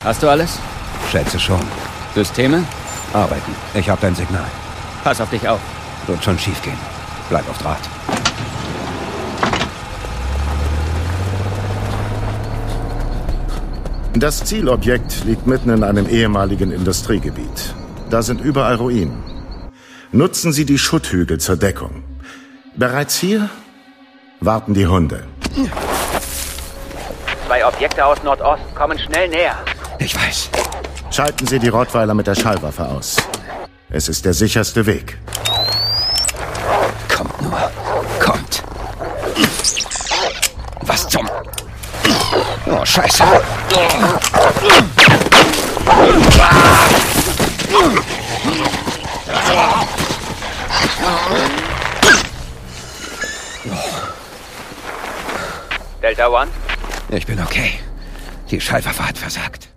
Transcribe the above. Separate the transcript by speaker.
Speaker 1: Hast du alles?
Speaker 2: Schätze schon.
Speaker 1: Systeme?
Speaker 2: Arbeiten. Ich habe dein Signal.
Speaker 1: Pass auf dich auf.
Speaker 2: Wird schon schief gehen. Bleib auf Draht.
Speaker 3: Das Zielobjekt liegt mitten in einem ehemaligen Industriegebiet. Da sind überall Ruinen. Nutzen Sie die Schutthügel zur Deckung. Bereits hier warten die Hunde.
Speaker 1: 2 Objekte aus Nordost kommen schnell näher.
Speaker 2: Ich weiß.
Speaker 3: Schalten Sie die Rottweiler mit der Schallwaffe aus. Es ist der sicherste Weg.
Speaker 2: Kommt nur. Kommt. Was zum... Oh, Scheiße.
Speaker 1: Delta One?
Speaker 2: Ich bin okay. Die Schallwaffe hat versagt.